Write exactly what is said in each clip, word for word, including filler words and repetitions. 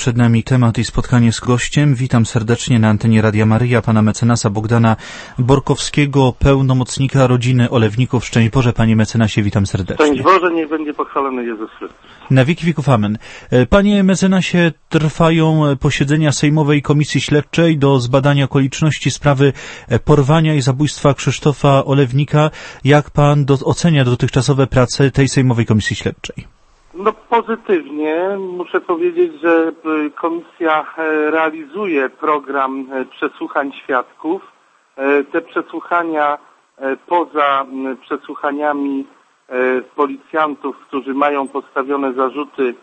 Przed nami temat i spotkanie z gościem. Witam serdecznie na antenie Radia Maryja pana mecenasa Bogdana Borkowskiego, pełnomocnika rodziny Olewników. Szczęść Boże, panie mecenasie, witam serdecznie. Szczęść Boże, niech będzie pochwalony Jezus Chrystus. Na wieki wieków amen. Panie mecenasie, trwają posiedzenia Sejmowej Komisji Śledczej do zbadania okoliczności sprawy porwania i zabójstwa Krzysztofa Olewnika. Jak pan do, ocenia dotychczasowe prace tej Sejmowej Komisji Śledczej? No pozytywnie. Muszę powiedzieć, że komisja realizuje program przesłuchań świadków. Te przesłuchania poza przesłuchaniami policjantów, którzy mają postawione zarzuty,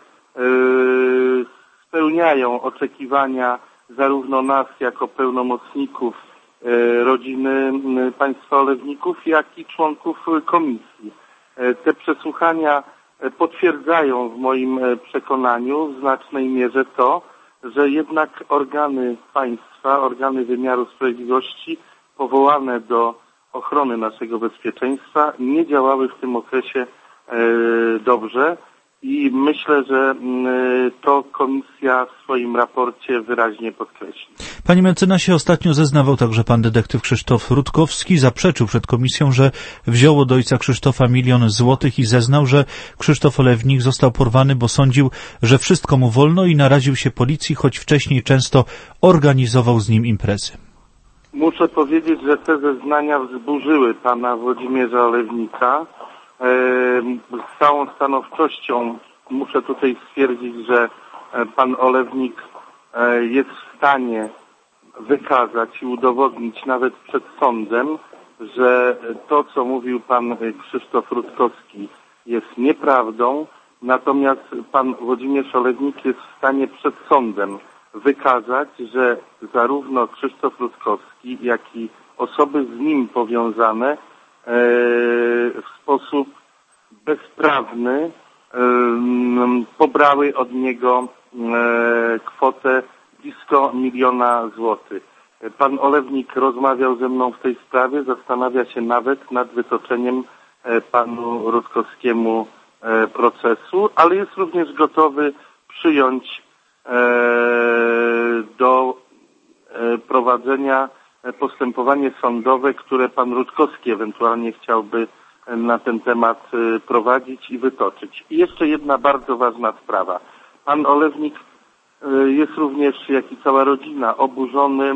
spełniają oczekiwania zarówno nas jako pełnomocników rodziny państwa Olewników, jak i członków komisji. Te przesłuchania potwierdzają w moim przekonaniu w znacznej mierze to, że jednak organy państwa, organy wymiaru sprawiedliwości powołane do ochrony naszego bezpieczeństwa nie działały w tym okresie e, dobrze i myślę, że e, to komisja w swoim raporcie wyraźnie podkreśli. Panie mecenasie, ostatnio zeznawał także pan detektyw Krzysztof Rutkowski, zaprzeczył przed komisją, że wziął od ojca Krzysztofa milion złotych i zeznał, że Krzysztof Olewnik został porwany, bo sądził, że wszystko mu wolno i naraził się policji, choć wcześniej często organizował z nim imprezy. Muszę powiedzieć, że te zeznania wzburzyły pana Włodzimierza Olewnika. Z całą stanowczością muszę tutaj stwierdzić, że pan Olewnik jest w stanie wykazać i udowodnić nawet przed sądem, że to, co mówił pan Krzysztof Rutkowski, jest nieprawdą, natomiast pan Włodzimierz Olewnik jest w stanie przed sądem wykazać, że zarówno Krzysztof Rutkowski, jak i osoby z nim powiązane w sposób bezprawny pobrały od niego kwotę blisko miliona złotych. Pan Olewnik rozmawiał ze mną w tej sprawie, zastanawia się nawet nad wytoczeniem panu Rutkowskiemu procesu, ale jest również gotowy przyjąć do prowadzenia postępowanie sądowe, które pan Rutkowski ewentualnie chciałby na ten temat prowadzić i wytoczyć. I jeszcze jedna bardzo ważna sprawa. Pan Olewnik jest również, jak i cała rodzina, oburzony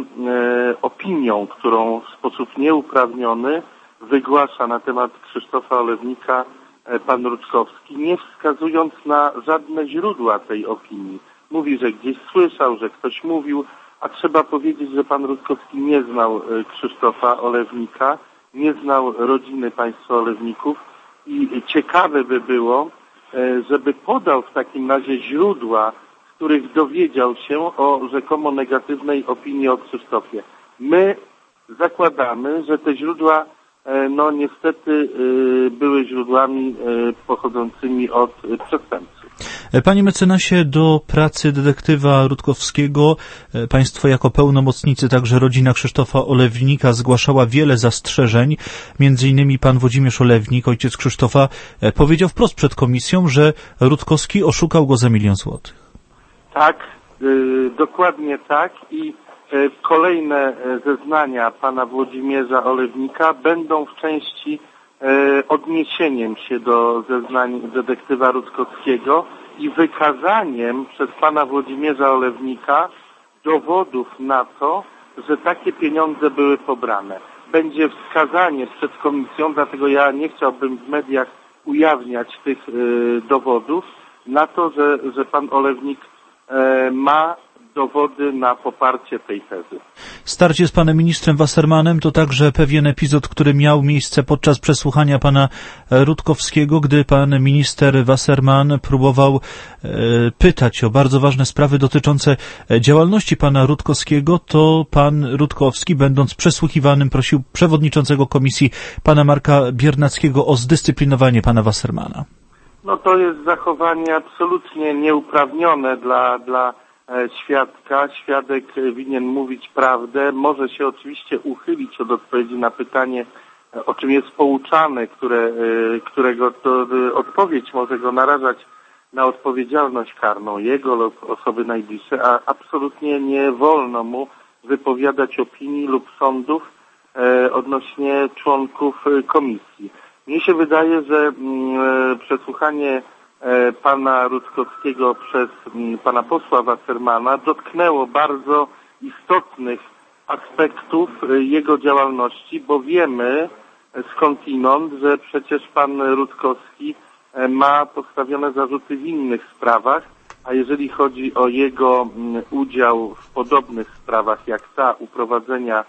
opinią, którą w sposób nieuprawniony wygłasza na temat Krzysztofa Olewnika pan Rutkowski, nie wskazując na żadne źródła tej opinii. Mówi, że gdzieś słyszał, że ktoś mówił, a trzeba powiedzieć, że pan Rutkowski nie znał Krzysztofa Olewnika, nie znał rodziny państwa Olewników i ciekawe by było, żeby podał w takim razie źródła, z których dowiedział się o rzekomo negatywnej opinii o Krzysztofie. My zakładamy, że te źródła no niestety były źródłami pochodzącymi od przestępców. Panie mecenasie, do pracy detektywa Rutkowskiego państwo jako pełnomocnicy, także rodzina Krzysztofa Olewnika zgłaszała wiele zastrzeżeń. Między innymi pan Włodzimierz Olewnik, ojciec Krzysztofa, powiedział wprost przed komisją, że Rutkowski oszukał go za milion złotych. Tak, yy, dokładnie tak i yy, kolejne zeznania pana Włodzimierza Olewnika będą w części yy, odniesieniem się do zeznań detektywa Rutkowskiego i wykazaniem przez pana Włodzimierza Olewnika dowodów na to, że takie pieniądze były pobrane. Będzie wskazanie przed komisją, dlatego ja nie chciałbym w mediach ujawniać tych y, dowodów na to, że, że pan Olewnik y, ma dowody na poparcie tej tezy. Starcie z panem ministrem Wassermanem to także pewien epizod, który miał miejsce podczas przesłuchania pana Rutkowskiego, gdy pan minister Wasserman próbował e, pytać o bardzo ważne sprawy dotyczące działalności pana Rutkowskiego, to pan Rutkowski, będąc przesłuchiwanym, prosił przewodniczącego komisji pana Marka Biernackiego o zdyscyplinowanie pana Wassermana. No to jest zachowanie absolutnie nieuprawnione dla, dla świadka. Świadek winien mówić prawdę, może się oczywiście uchylić od odpowiedzi na pytanie, o czym jest pouczany, które, którego to odpowiedź może go narażać na odpowiedzialność karną jego lub osoby najbliższej, a absolutnie nie wolno mu wypowiadać opinii lub sądów e, odnośnie członków e, komisji. Mnie się wydaje, że m, e, przesłuchanie e, pana Rutkowskiego przez m, pana posła Wassermana dotknęło bardzo istotnych aspektów e, jego działalności, bo wiemy skądinąd, że przecież pan Rutkowski e, ma postawione zarzuty w innych sprawach, a jeżeli chodzi o jego m, udział w podobnych sprawach jak ta uprowadzenia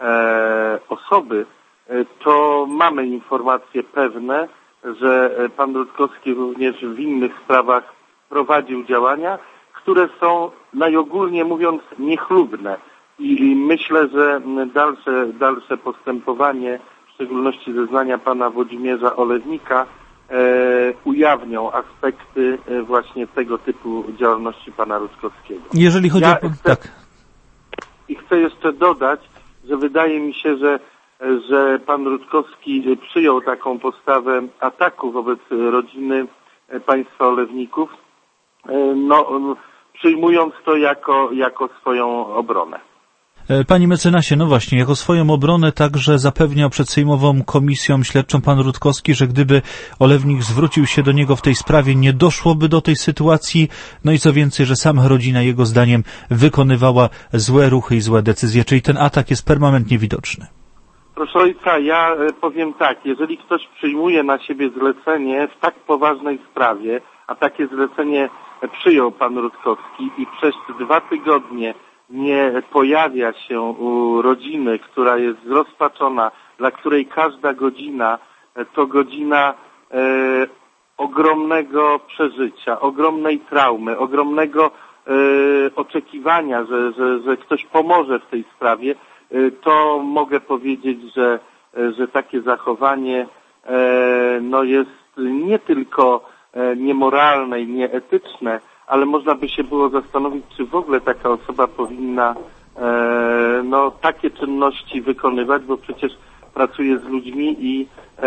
e, osoby, e, to mamy informacje pewne, że e, pan Rutkowski również w innych sprawach prowadził działania, które są najogólniej mówiąc niechlubne. I, i myślę, że dalsze, dalsze postępowanie, w szczególności zeznania pana Włodzimierza Olewnika, E, ujawnią aspekty e, właśnie tego typu działalności pana Rutkowskiego. Jeżeli chodzi ja o... Chcę, tak. I chcę jeszcze dodać, że wydaje mi się, że, że pan Rutkowski przyjął taką postawę ataku wobec rodziny państwa Olewników, e, no, przyjmując to jako, jako swoją obronę. Panie mecenasie, no właśnie, jako swoją obronę także zapewniał przed Sejmową Komisją Śledczą pan Rutkowski, że gdyby Olewnik zwrócił się do niego w tej sprawie, nie doszłoby do tej sytuacji, no i co więcej, że sama rodzina jego zdaniem wykonywała złe ruchy i złe decyzje, czyli ten atak jest permanentnie widoczny. Proszę ojca, ja powiem tak, jeżeli ktoś przyjmuje na siebie zlecenie w tak poważnej sprawie, a takie zlecenie przyjął pan Rutkowski i przez dwa tygodnie nie pojawia się u rodziny, która jest zrozpaczona, dla której każda godzina to godzina e, ogromnego przeżycia, ogromnej traumy, ogromnego e, oczekiwania, że, że, że ktoś pomoże w tej sprawie, e, to mogę powiedzieć, że, e, że takie zachowanie e, no jest nie tylko e, niemoralne i nieetyczne, ale można by się było zastanowić, czy w ogóle taka osoba powinna e, no, takie czynności wykonywać, bo przecież pracuje z ludźmi i e,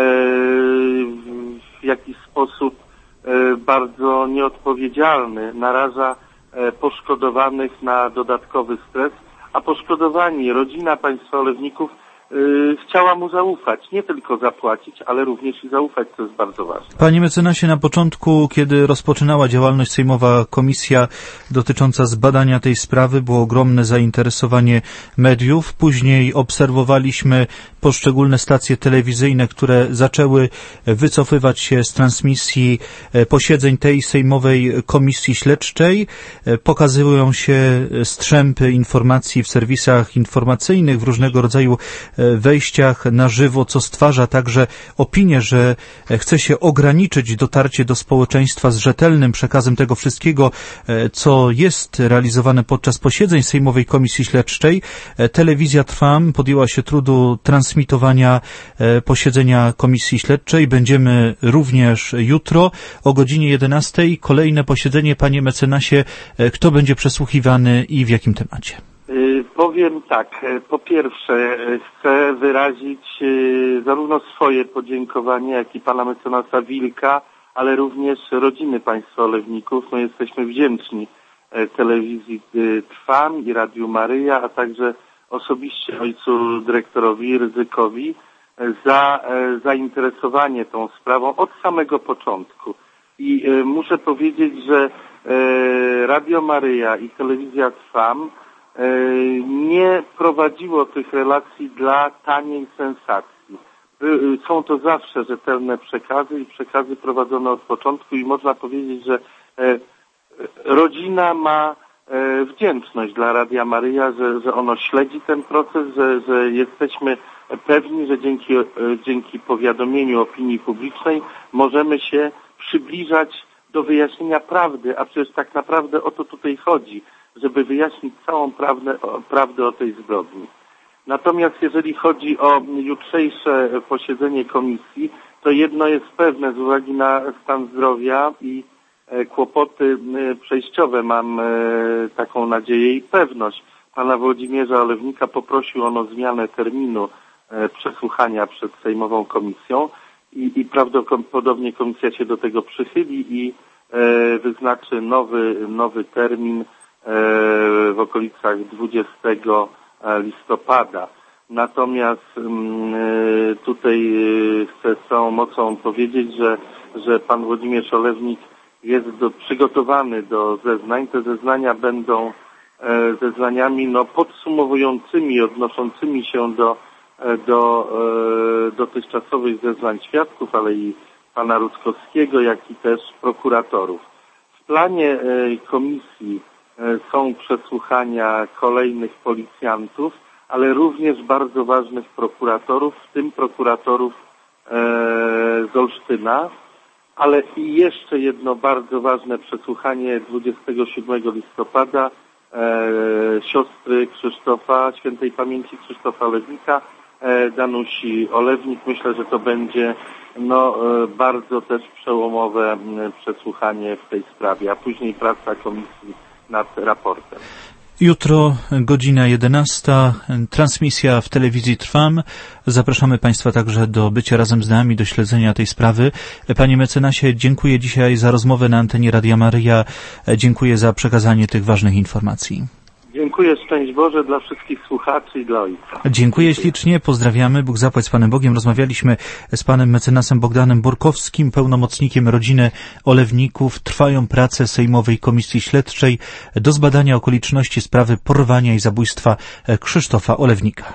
w jakiś sposób e, bardzo nieodpowiedzialny naraża e, poszkodowanych na dodatkowy stres, a poszkodowani, rodzina państwa Olewników Yy, chciała mu zaufać, nie tylko zapłacić, ale również i zaufać, co jest bardzo ważne. Panie mecenasie, na początku, kiedy rozpoczynała działalność sejmowa komisja dotycząca zbadania tej sprawy, było ogromne zainteresowanie mediów. Później obserwowaliśmy poszczególne stacje telewizyjne, które zaczęły wycofywać się z transmisji posiedzeń tej sejmowej komisji śledczej. Pokazują się strzępy informacji w serwisach informacyjnych, w różnego rodzaju wejściach na żywo, co stwarza także opinię, że chce się ograniczyć dotarcie do społeczeństwa z rzetelnym przekazem tego wszystkiego, co jest realizowane podczas posiedzeń Sejmowej Komisji Śledczej. Telewizja Trwam podjęła się trudu transmitowania posiedzenia Komisji Śledczej. Będziemy również jutro o godzinie jedenastej. Kolejne posiedzenie, panie mecenasie, kto będzie przesłuchiwany i w jakim temacie? Powiem tak, po pierwsze chcę wyrazić zarówno swoje podziękowanie, jak i pana mecenasa Wilka, ale również rodziny państwa Olewników. My jesteśmy wdzięczni telewizji Trwam i Radiu Maryja, a także osobiście ojcu dyrektorowi Rydzykowi za zainteresowanie tą sprawą od samego początku. I muszę powiedzieć, że Radio Maryja i telewizja Trwam nie prowadziło tych relacji dla taniej sensacji. Są to zawsze rzetelne przekazy i przekazy prowadzone od początku i można powiedzieć, że rodzina ma wdzięczność dla Radia Maryja, że, że ono śledzi ten proces, że, że jesteśmy pewni, że dzięki, dzięki powiadomieniu opinii publicznej możemy się przybliżać do wyjaśnienia prawdy, a przecież tak naprawdę o to tutaj chodzi, żeby wyjaśnić całą prawdę, prawdę o tej zbrodni. Natomiast jeżeli chodzi o jutrzejsze posiedzenie komisji, to jedno jest pewne z uwagi na stan zdrowia i kłopoty przejściowe, mam taką nadzieję i pewność. Pana Włodzimierza Olewnika poprosił on o zmianę terminu przesłuchania przed Sejmową Komisją i, i prawdopodobnie komisja się do tego przychyli i wyznaczy nowy, nowy termin w okolicach dwudziestego listopada. Natomiast tutaj chcę z całą mocą powiedzieć, że, że pan Włodzimierz Olewnik jest do, przygotowany do zeznań. Te zeznania będą zeznaniami no, podsumowującymi, odnoszącymi się do, do dotychczasowych zeznań świadków, ale i pana Rutkowskiego, jak i też prokuratorów. W planie komisji są przesłuchania kolejnych policjantów, ale również bardzo ważnych prokuratorów, w tym prokuratorów z Olsztyna. Ale i jeszcze jedno bardzo ważne przesłuchanie dwudziestego siódmego listopada e, siostry Krzysztofa, świętej pamięci Krzysztofa Olewnika, e, Danusi Olewnik. Myślę, że to będzie no, e, bardzo też przełomowe m, przesłuchanie w tej sprawie, a później praca komisji nad raportem. Jutro godzina jedenasta, transmisja w telewizji Trwam. Zapraszamy Państwa także do bycia razem z nami, do śledzenia tej sprawy. Panie mecenasie, dziękuję dzisiaj za rozmowę na antenie Radia Maryja. Dziękuję za przekazanie tych ważnych informacji. Dziękuję, szczęść Boże dla wszystkich słuchaczy i dla Ojca. Dziękuję, Dziękuję ślicznie, pozdrawiamy. Bóg zapłać z Panem Bogiem. Rozmawialiśmy z Panem mecenasem Bogdanem Borkowskim, pełnomocnikiem rodziny Olewników. Trwają prace Sejmowej Komisji Śledczej do zbadania okoliczności sprawy porwania i zabójstwa Krzysztofa Olewnika.